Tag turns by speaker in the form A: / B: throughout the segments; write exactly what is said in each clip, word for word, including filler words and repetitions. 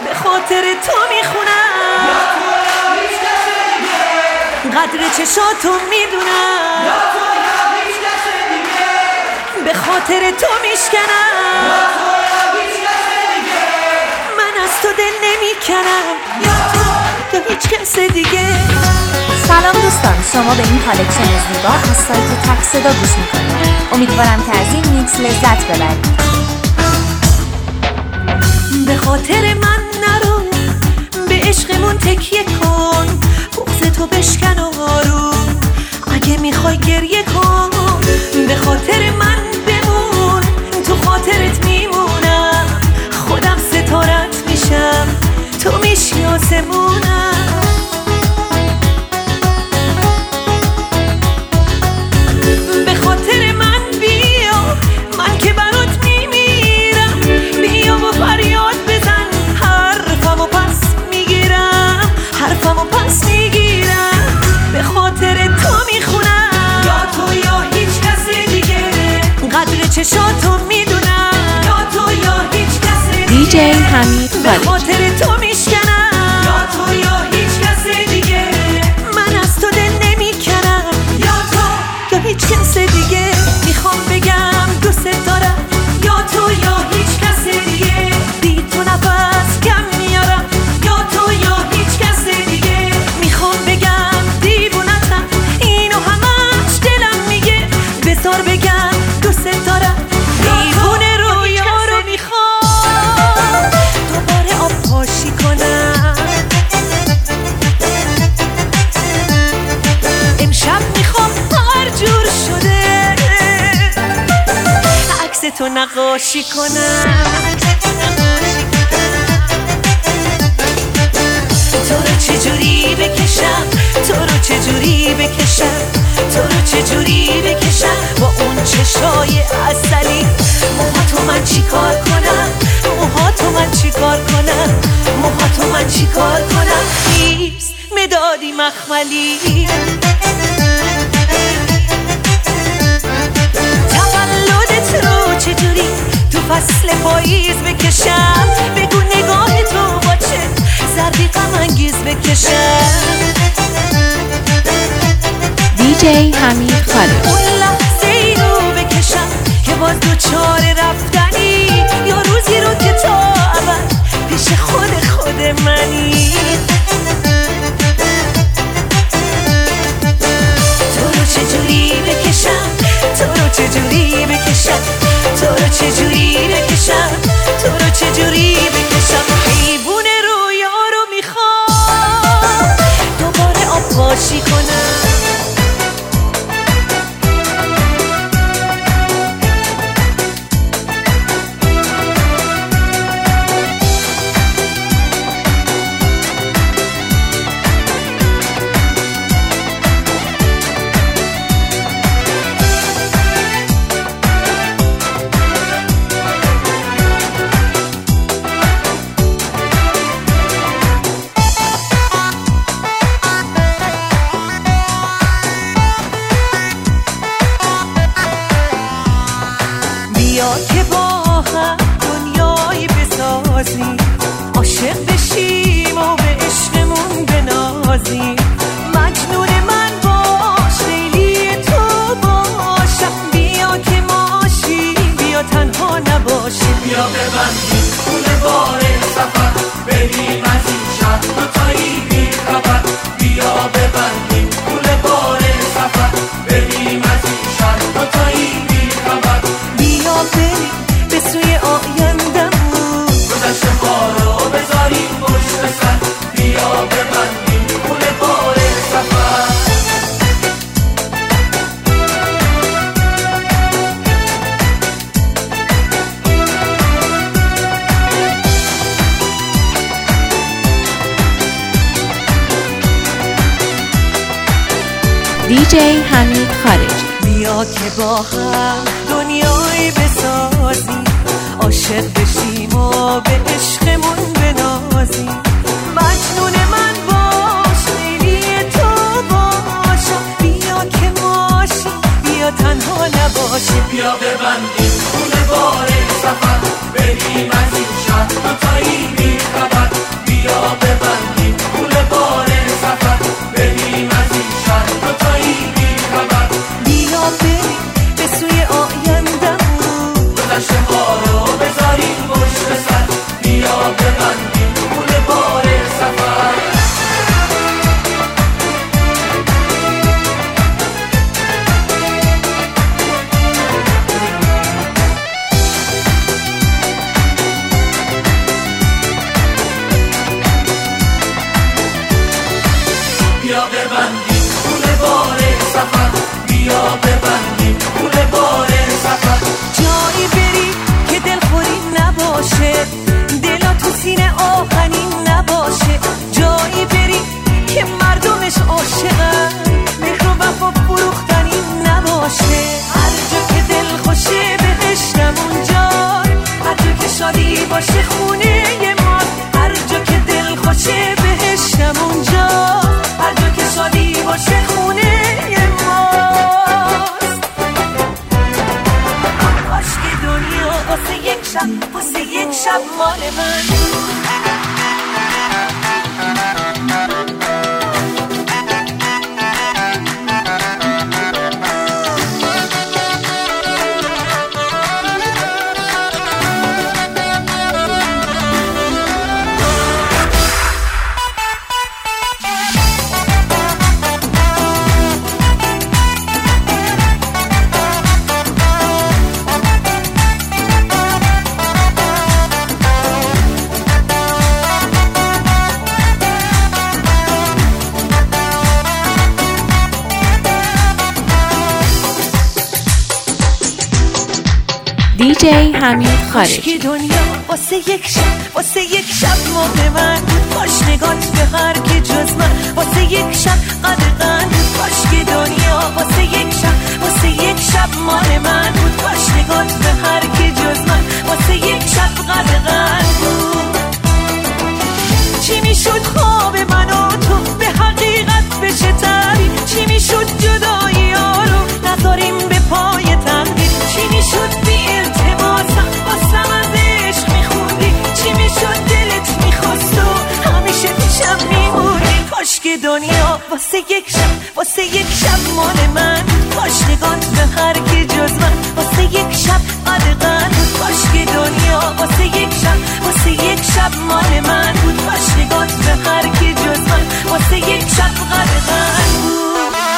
A: به خاطر تو میخونم، قدر چشاتو میدونم، به خاطر تو میشکنم، من از تو دل نمیکنم، یا تو یا هیچ کس دیگه.
B: سلام دوستان، شما به این کالکشن زیبا از سایت تک صدا گوش میکنید. امیدوارم که از این میکس لذت ببرید.
A: به خاطر من نرو، به عشقمون تکیه کن، بغض تو بشکن و آروم، اگه میخوای گریه کن. به خاطر من بمون، تو خاطرت میمونم، خودم ستارت میشم، تو میشی آسمونم. به خاطر من بیا، من که برات میمیرم، بیا و فریاد بزن، حرفمو پس میگیرم، حرفمو پس میگیرم. به خاطر تو میخونم، یا تو یا هیچ کس دیگه، قدر چشاتو میدونم، یا تو یا هیچ کس دیگه.
B: دی جی حمید
A: به خاطر تو میشکنم، یا تو یا هیچ کس دیگه، من از تو دل نمیکنم، یا تو یا هیچ کس دیگه. میخوام بگم دوست دارم، یا تو یا هیچ کس دیگه، بی تو نفس کم میارم، یا تو یا هیچ کس دیگه. میخوام بگم دیوونتم، اینو همش دلم میگه، بذار بگم دوست دارم، دیوونه رویا رو میخوام دوباره آب پاشی کنم. امشب میخوام هر جور شده عکس تو نقاشی کنم، تو رو چجوری بکشم، تو رو چجوری بکشم، تو رو چجوری بکشم با اون چشای عسلی. موهاتو من چی کار کنم، موهاتو من چی کار کنم، موهاتو من چی کار کنم، نیست مدادی مخملی. تولدت رو چجوری تو فصل پاییز بکشم، بگو نگاه تو با چه زردی غم انگیز بکشم.
B: دی جی حمید خالد.
A: اون لحظه ای رو بکشم که باز دوچار رفتنی، یا روزی رو که تا ابد پیش خود خود منی. تو رو چجوری بکشم، تو رو چجوری بکشم، تو رو چجوری بکشم، تو رو چجوری بکشم. حیوون رویا رو میخوام دوباره آب پاشی کنم. بیا که با هم دنیایی بسازیم، عاشق بشیم و به عشقمون بنازیم. مجنون من باش، لیلی تو باشم، بیا که ماشیم، بیا تنها نباشیم.
C: بیا ببندیم خونه بار سفر، بریم از این شهر دوتایی بی خبر. بیا ببندیم خونه بار سفر، بریم از این شهر دوتایی بی خبر.
A: بیا بریم به سوی آیندمون،
C: گذشته ها رو بذاریم پشت سر. بیا ببندیم خونه بار سفر.
B: دی جی حمید خارجی.
A: بیا که با هم دنیایی بسازیم، عاشق بشیم و به عشقمون بنازیم. مجنون من باش، لیلی تو باشم، بیا که ماشیم، بیا تنها نباشیم.
C: بیا ببندیم خونه بار سفر، بریم از این شهر دوتایی بی خبر.
A: شب واسه یک شب مال من.
B: دیجی حمید خارج.
A: دنیا واسه یک شب واسه یک شب مال من. کاش نگات به هر کی جز من واسه یک شب قدغن. کاش که دنیا واسه یک شب واسه یک شب مال من بود. کاش نگات به هر کی جز من واسه یک شب قدغن بود. چی میشد خواب من و تو به حقیقت بشه تعبیر؟ چی میشد جدایی ها رو نذاریم به پای تقدیر؟ چی میشد بی التماسم واسم از عشق میخوندی؟ چی میشد دلت میخواست و همیشه پیشم میموندی؟ کاش که دنیا واسه یک شب واسه یک شب مال من. کاش نگات به هر کی جز من واسه یک شب قدغن. کاش که دنیا واسه یک شب واسه یک شب مال من بود. کاش نگات به هر کی جز من واسه یک شب قدغن بود.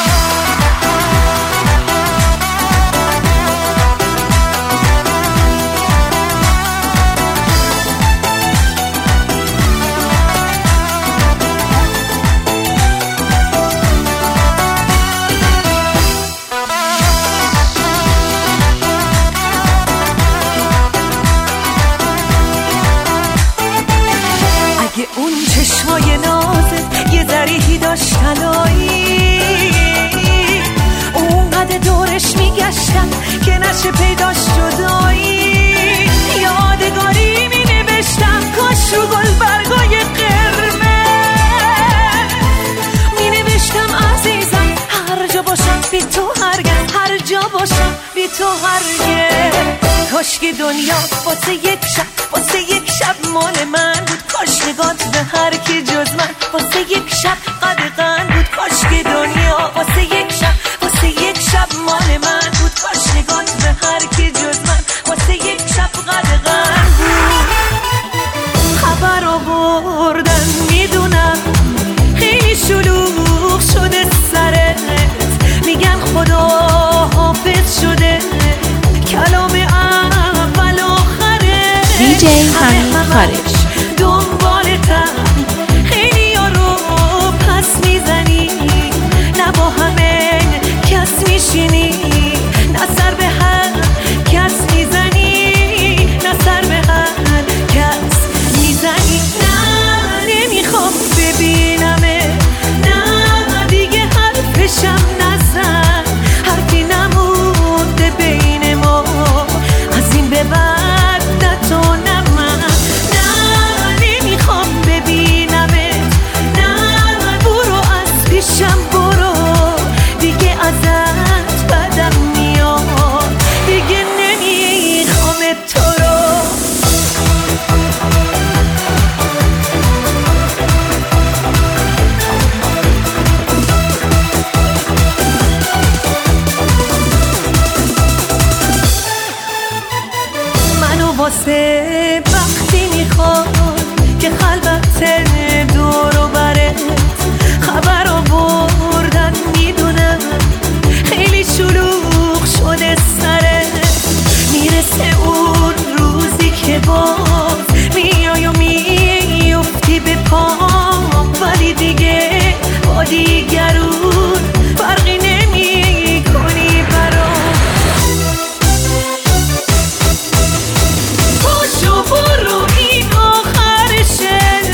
A: اون چشمای نازت یه ذریحی داشت طلایی، اونقدر دورش میگشتم که نشه پیداش جدایی. یادگاری می نوشتم کاش رو گل برگای قرمز می نوشتم عزیزم هر جا باشم بی تو هرگز، هر جا باشم بی تو هرگز. کاش که دنیا واسه یک شب واسه یک شب مال من بود. کاش نگات به هر کی جز من واسه یک شب قدغن بود. کاش که دنیا واسه یک شب واسه یک شب مال من بود. کاش نگات به هر کی جز من واسه یک شب قدغن بود. خبر آوردن میدونم خیلی شلوغ شده سرت، میگن خدا حافظ شده کلام اول آخره.
B: دیجی حمید خارج.
A: دنبالتم خیلی یارو پس میزنی، نه با همه کس میشینی، نه سر به هر کس میزنی، نه سر به هر کس میزنی. نه نمیخوام ببینمه، نه دیگه حرفشم نزن، حرفی نمونده بین ما از این به بعد، نه تو نه من. نه نمیخوام ببینمت، نه برو از پیشم برو، دیگه ازت بدم میاد، دیگه نمیخوام تو رو. منو واسه وقتی میخواد که خلوت دور و برت، خبر آوردن میدونم خیلی شلوغ شده سرت. میرسه اون روزی که باز میای و میفتی به پام، ولی دیگه با دیگرون فرقی نمی کنی برام. پاشو برو این آخرشه،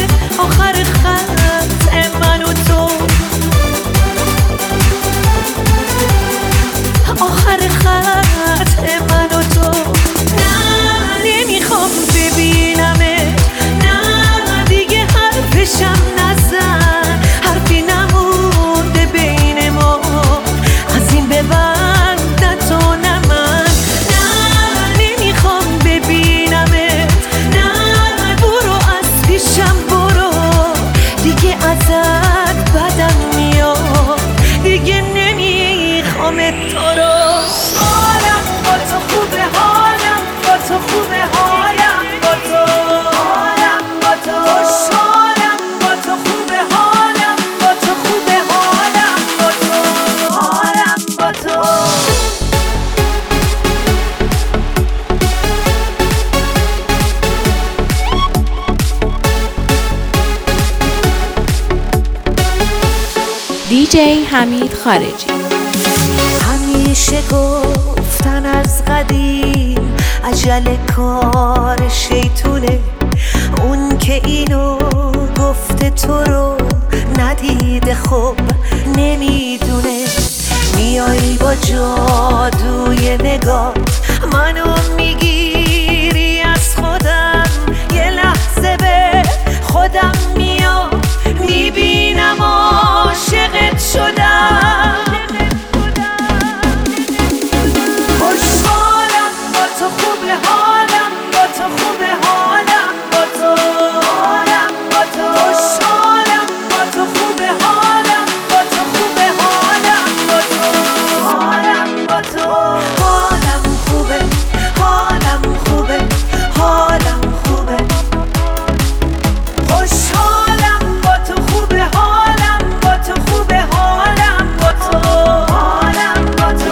B: دیجی حمید خارجی.
A: همیشه گفتن از قدیم عجل کار شیطونه، اون که اینو گفته تو رو ندیده خب نمیدونه. میایی با جادوی نگات منو میگیری از خودم، یه لحظه به خودم میام میبینم عاشقت شدم. خوشحالم با تو، خوبه حالم با تو، خوبه حالم با تو، حالم با تو. خوشحالم با تو، خوبه حالم با تو، خوبه حالم با تو، حالم با تو. حالم خوبه، حالم خوبه، حالم خوبه. خوشحالم با تو، خوبه حالم با تو، خوبه حالم با تو، حالم با تو.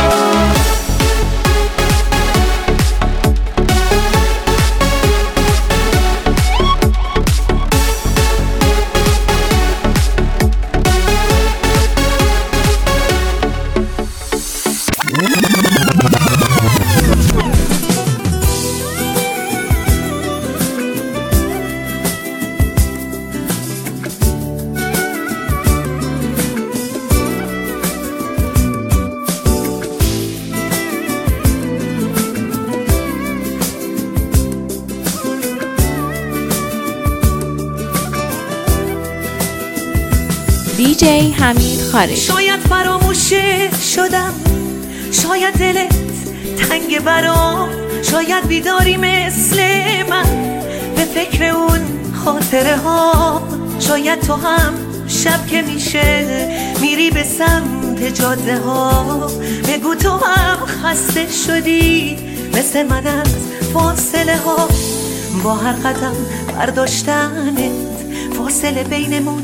B: دیجی حمید خارجی.
A: شاید فراموشه شدم، شاید دلت تنگ برام، شاید بیداری مثل من به فکر اون خاطره ها. شاید تو هم شب که میشه میری به سمت جاده ها، بگو تو هم خسته شدی مثل من از فاصله ها. با هر قدم برداشتنت فاصله بینمون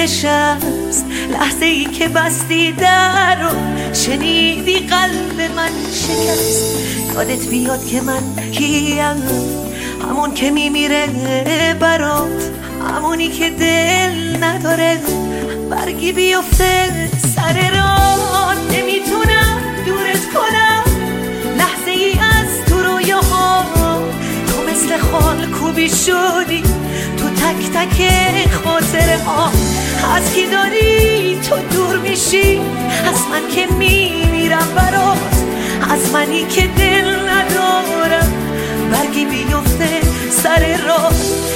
A: نشست، لحظه ای که بستی در رو شنیدی قلب من شکست. یادت بیاد که من کیم، همون که میمیره برات، همونی که دل نداره برگی بیفته سر راه. نمیتونم دورت کنم لحظه ای از تو رویاها، تو مثل خال کوبی شدی تو تک تک خاطره ها. از کی داری تو دور میشی، از من که میمیرم برات، از منی که دل ندارم برگی بیفته سر راه.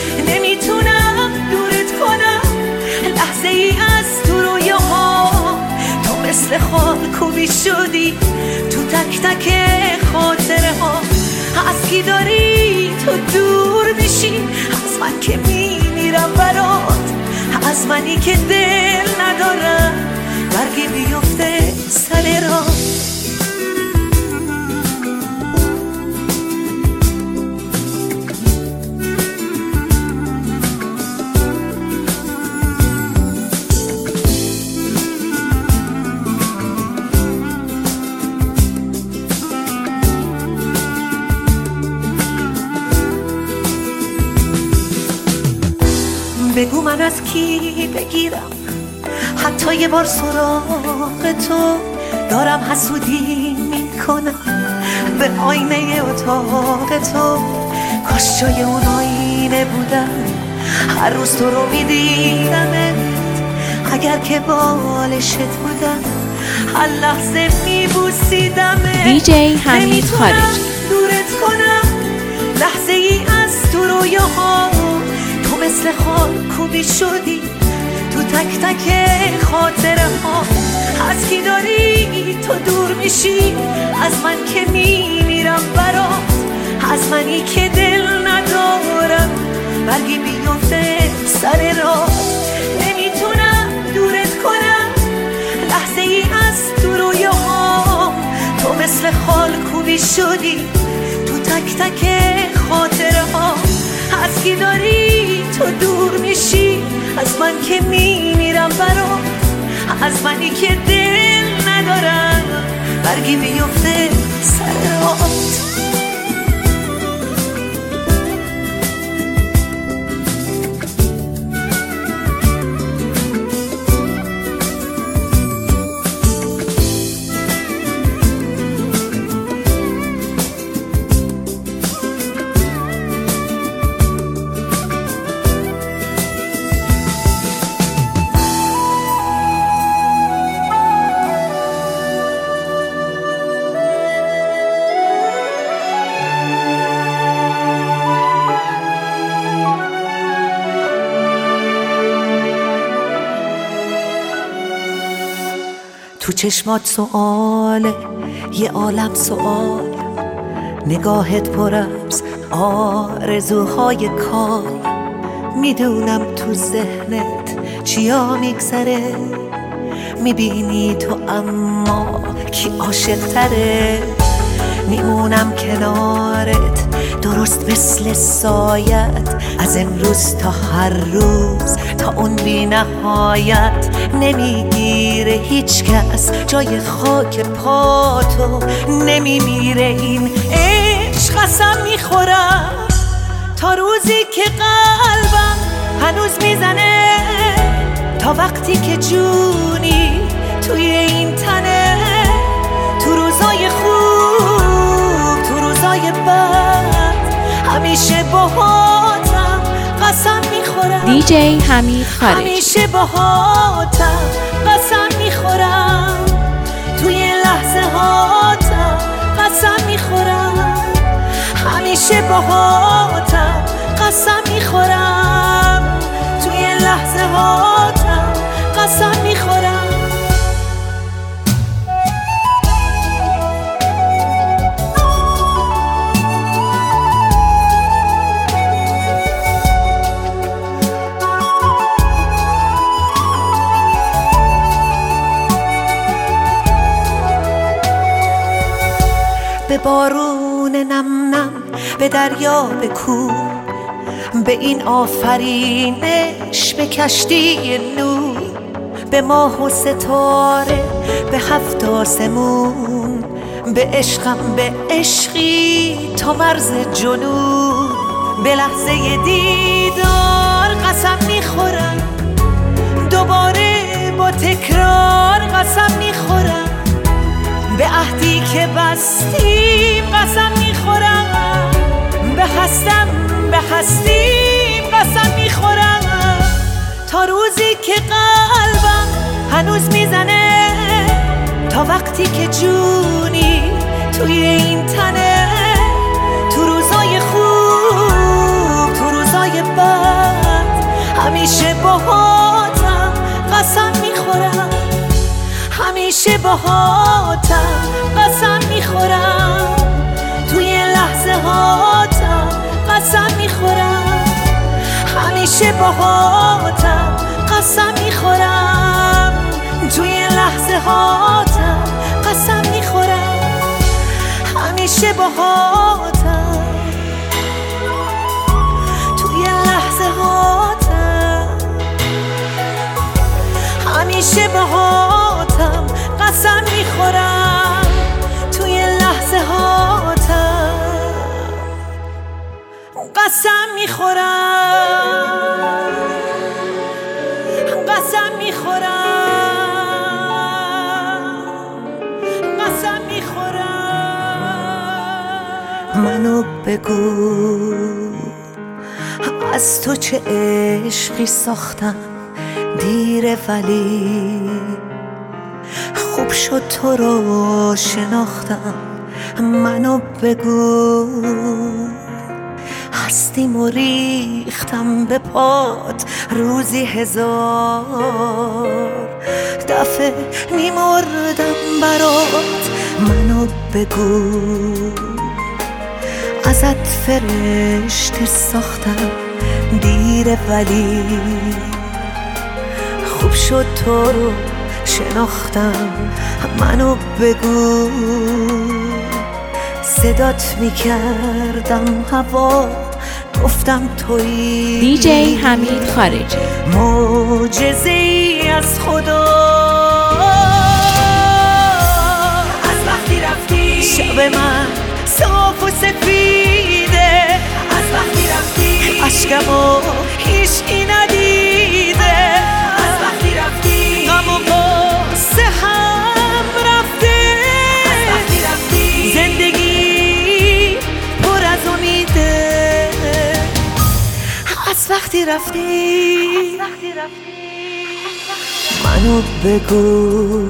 A: نمیتونم دورت کنم لحظه ای از تو رویاها، تو مثل خال کوبی شدی تو تک تک خاطره ها. از کی داری تو دور میشی، از من که میمیرم برات، از منی که دل ندارم برگی بیفته سر راه. بگو من از کی بگیرم حتی یه بار سراغ تو، دارم حسودی میکنم به آینه اتاق تو. کاش جای اون آینه بودم، هر روز تو رو میدیدمت، اگر که بالشت بودم هر لحظه میبوسیدمت.
B: دیجی حمید خارجی.
A: دورت کنم لحظه ای از تو رویاها، تو مثل خال کوبی شدی تو تک تک خاطره ها. از کی داری تو دور میشی، از من که میمیرم برات، از منی که دل ندارم برگی بیفته سر راه. نمیتونم دورت کنم لحظه ای از تو رویاها، تو مثل خال کوبی شدی تو تک تک خاطره ها. از کی داری تو دور میشی، از من که میمیرم برات، از منی که دل ندارم برگی بیفته سر راهت. چشمات سؤاله، یه عالم سؤال، نگاهت پر از آرزوهای کال. میدونم تو ذهنت چیا میگذره، میبینی تو اما کی عاشق تره. میمونم کنارت درست مثل سایت، از امروز تا هر روز تا اون بی نهایت. نمیگیره هیچ کس جای خاک پاتو، نمیمیره این عشق. قسم میخورم تا روزی که قلبم هنوز میزنه، تا وقتی که جونی توی این تنه. تو روزای خوب تو روزای بد همیشه باهاتم، قسم میخورم.
B: دیجی حمید خارجی.
A: همیشه باهاتم، قسم میخورم. توی لحظه هاتم قسم میخورم. همیشه باهاتم، قسم میخورم. توی لحظه هاتم قسم میخورم. به بارون نم نم، به دریا، به کوه، به این آفرینش، به کشتی نور، به ماه و ستاره، به هفت آسمون، به عشقم، به عشقی تا مرز جنون. به لحظه دیدار قسم میخورم، دوباره با تکرار قسم میخورم. به عهدی که بستیم قسم میخورم، به هستم به هستیم قسم میخورم. تا روزی که قلبم هنوز میزنه، تا وقتی که جونی توی این تنه. تو روزای خوب تو روزای بد همیشه باهاتم، قسم میخورم. همیشه باهاتم، قسم میخورم. توی لحظه هاتم قسم میخورم. همیشه باهاتم، قسم میخورم. توی لحظه هاتم قسم میخورم. همیشه باهاتم. توی لحظه هاتم همیشه باهاتم، قسم میخورم. توی لحظه هاتم قسم میخورم. قسم میخورم. قسم میخورم. منو بگو از تو چه عشقی ساختم، دیره ولی خوب شد تو رو شناختم. منو بگو هستیم و ریختم به پات روزی هزار دفعه میمردم برات. منو بگو ازت فرشته ساختم، دیره ولی خوب شد تو رو شناختم. منو بگو صدات میکردم هوا، گفتم تویی.
B: دیجی حمید خارجی.
A: معجزه‌ای از خدا. از وقتی رفتی شب من صاف و سفیده، از وقتی رفتی اشکمو هیچکی ندیده. از وقتی رفتی غم و غصه هم رفته، از وقتی رفتی زندگی پر از امیده. از وقتی رفتی منو بگو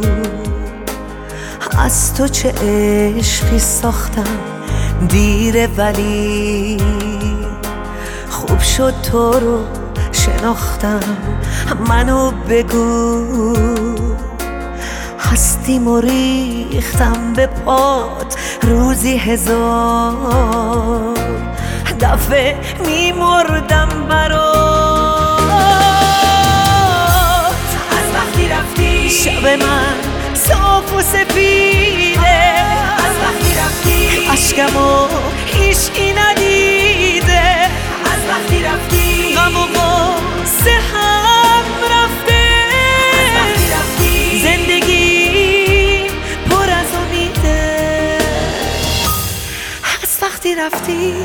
A: از تو چه عشقی ساختم، دیره ولی خوب شد تو رو شناختم. منو بگو هستیم و ریختم به پات روزی هزار دفعه میمردم برات.
C: از وقتی رفتی
A: شب من صاف و سفیده،
C: از وقتی رفتی
A: اشکمو هیچکی ندیده،
C: از وقتی رفتی
A: غم و غصه هم رفته،
C: از وقتی رفتی
A: زندگی پر از امیده. از وقتی رفتی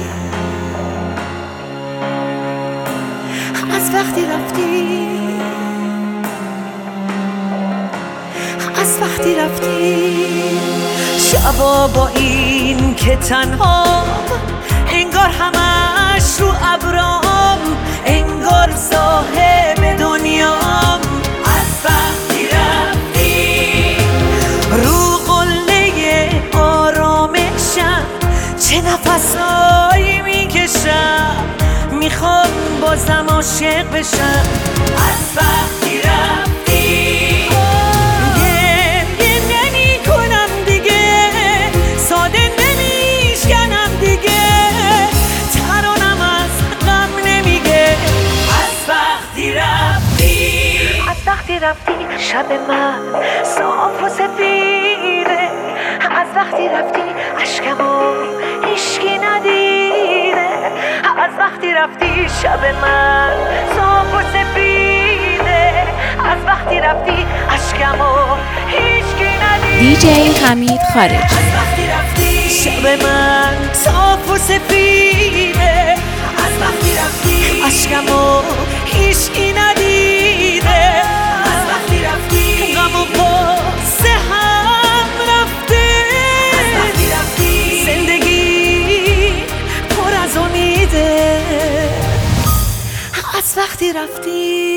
A: از وقتی رفتی از وقتی رفتی شبا با این که تنها انگار همش رو ابرام، انگار صاحب دنیام.
C: از وقتی رفتی
A: رو قله آرامشم چه نفسایی میکشم، میخوام بازم عاشق بشم.
C: از وقتی رفتی
A: گریه نمی کنم دیگه، ساده نمیشکنم دیگه، ترانم از غم نمیگه.
C: از وقتی رفتی
A: از وقتی رفتی شب من صاف و سفیده، از وقتی رفتی اشکمو هیچکی ندیده، از وقتی رفتی شب من صاف و سفیده، از وقتی رفتی اشکمو هیچکی ندیده.
B: دیجی حمید خارج.
C: از وقتی رفتی
A: شب من صاف و سفیده،
C: از وقتی رفتی
A: اشکمو هیچکی ندیده،
C: از وقتی رفتی
A: غم و غصه هم رفته،
C: از وقتی رفتی
A: زندگی پر از امیده. از وقتی رفتی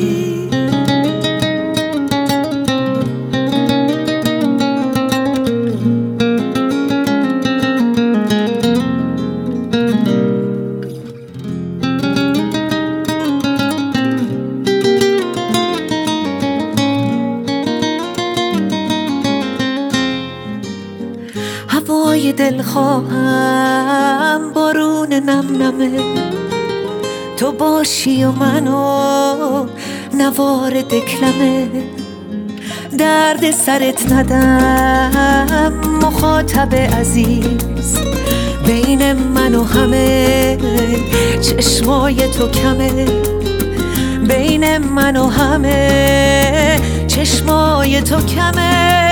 A: هوای دلخواهم بارون نم نمه، تو باشی و منو نوار دکلمه، درد سرت ندم مخاطب عزیز، بین من و همه چشمای تو کمه، بین من و همه چشمای تو کمه.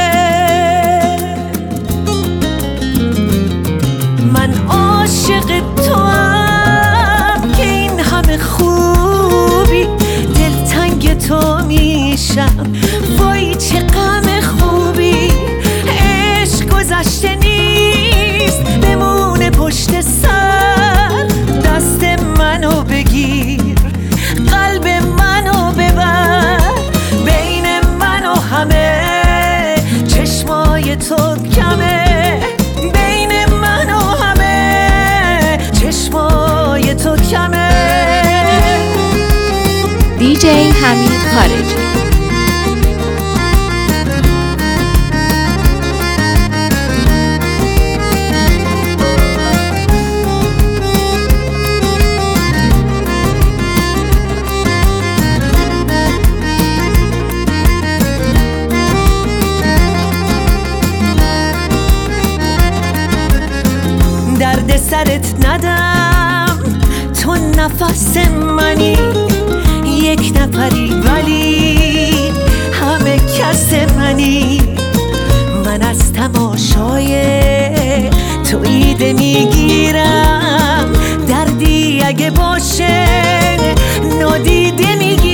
A: من عاشق تو هم که این همه خوبی، دلتنگ تو میشم وای چه غم خوبی. عشق گذشته نیست بمونه پشت سر، دست منو بگیر قلب منو ببر، بین من و همه چشمای تو کمه، بین من و همه چشمای تو کمه.
B: دیجی حمید خارجی.
A: درد سرت ندم تو نفس منی، یک نفری ولی همه کس منی. من از تماشای تو ایده میگیرم، دردی اگه باشه نادیده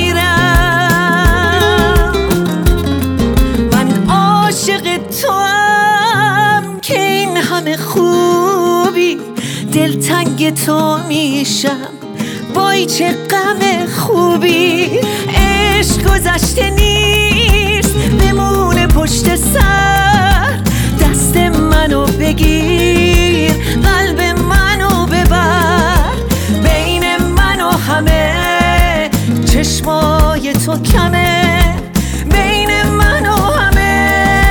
A: میگیرم. من عاشق تو هم که این همه خوبی، دلتنگ تو میشم وای چه غم خوبی. عشق گذشته نیست بمونه پشت سر، دست منو بگیر قلب منو ببر، بین من و همه چشمای تو کمه، بین من و همه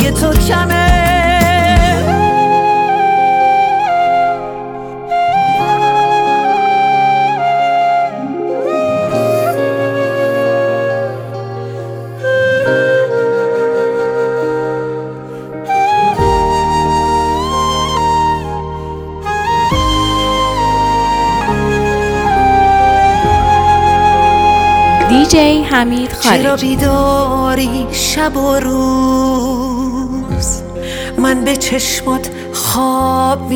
A: برای تو کمه.
B: دیجی حمید خالجی.
A: چرا بیداری شب و روز، من به چشمات خواب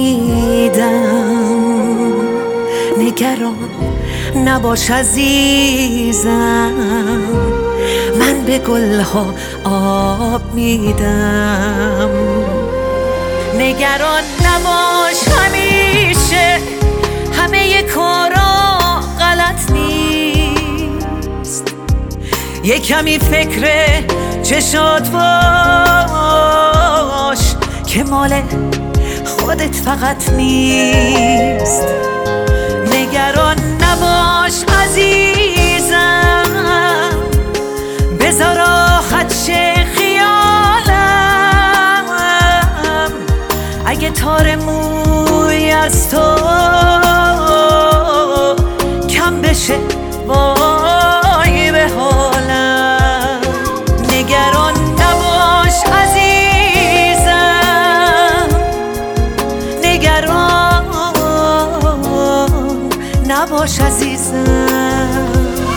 A: میدم. نگران نباش عزیزم، من به گلها آب میدم. نگران نباش همیشه همه کارا غلط نیست. یه کمی فکر چشات باش که مال خودت فقط نیست. نگران نباش عزیزم، بذار راحت شه خیالم. اگه تار موی از تو کم بشه وای به حالم. نگران نباش عزیزم، نگران نباش عزیزم.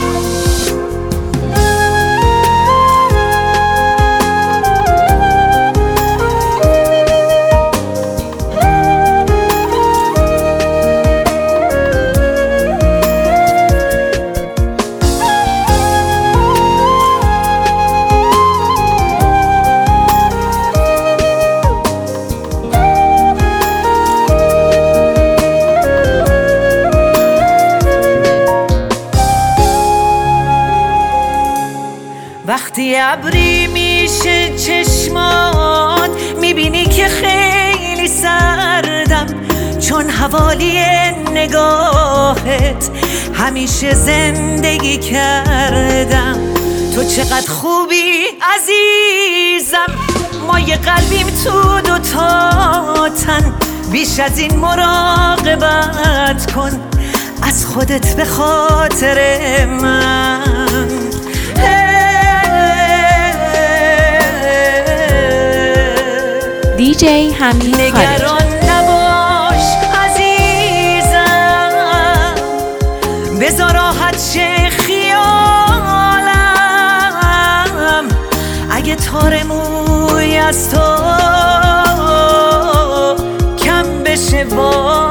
A: وقتی ابری میشه چشمات، میبینی که خیلی سردم، چون حوالی نگاهت همیشه زندگی کردم. تو چقدر خوبی عزیزم، ما یه قلبیم تو دوتا تن. بیش از این مراقبت کن از خودت به خاطر من.
B: دیجی حمید خالجی.
A: نگران نباش عزیزم، بذار راحت شه خیالم. اگه تار موی از تو کم بشه وای